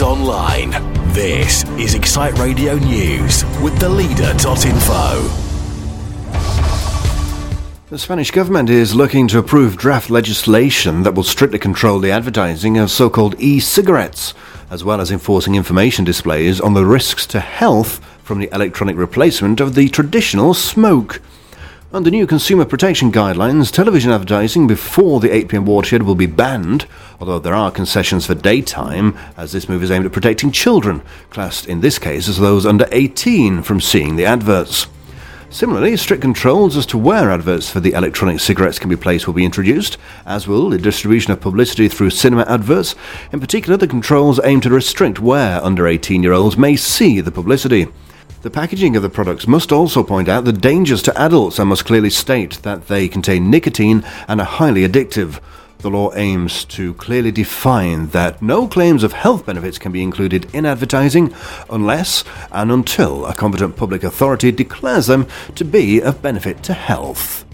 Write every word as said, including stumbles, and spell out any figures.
online. This is Excite Radio News with the leader dot info. The Spanish government is looking to approve draft legislation that will strictly control the advertising of so-called e-cigarettes, as well as enforcing information displays on the risks to health from the electronic replacement of the traditional smoke. Under new consumer protection guidelines, television advertising before the eight p.m. watershed will be banned, although there are concessions for daytime, as this move is aimed at protecting children, classed in this case as those under eighteen, from seeing the adverts. Similarly, strict controls as to where adverts for the electronic cigarettes can be placed will be introduced, as will the distribution of publicity through cinema adverts. In particular, the controls aim to restrict where under eighteen-year-olds may see the publicity. The packaging of the products must also point out the dangers to adults and must clearly state that they contain nicotine and are highly addictive. The law aims to clearly define that no claims of health benefits can be included in advertising unless and until a competent public authority declares them to be of benefit to health.